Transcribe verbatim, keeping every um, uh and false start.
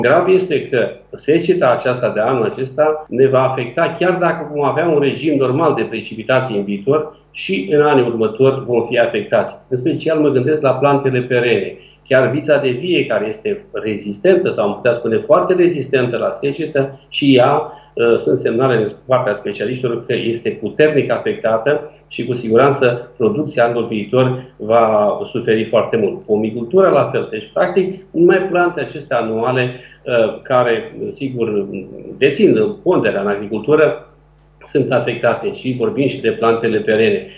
Grav este că seceta aceasta de anul acesta ne va afecta chiar dacă vom avea un regim normal de precipitații în viitor și în anii următori vom fi afectați. În special mă gândesc la plantele perene. Chiar vița de vie, care este rezistentă, sau am putea spune foarte rezistentă la secetă, și ea, sunt semnale din partea specialiștilor că este puternic afectată și cu siguranță producția anul viitor va suferi foarte mult. Pomicultura la fel. Deci, practic, numai plante acestea anuale care, sigur, dețin ponderea în agricultură sunt afectate, și vorbim și de plantele perene.